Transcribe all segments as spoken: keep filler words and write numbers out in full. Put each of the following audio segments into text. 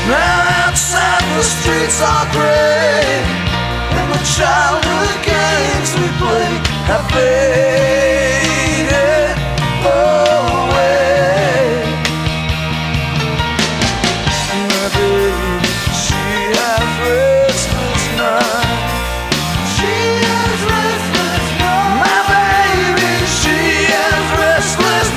Now outside the streets are gray, and the childhood games we play have faded away. My baby, she has restless nights. She has restless nights. My baby, she has restless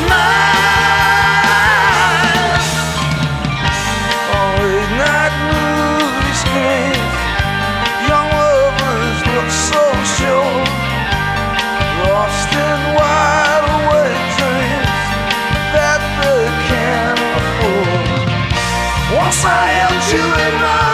nights. On late night movie screens, young lovers look so sure, lost in wide awake dreams that they can't afford. Once I held you in my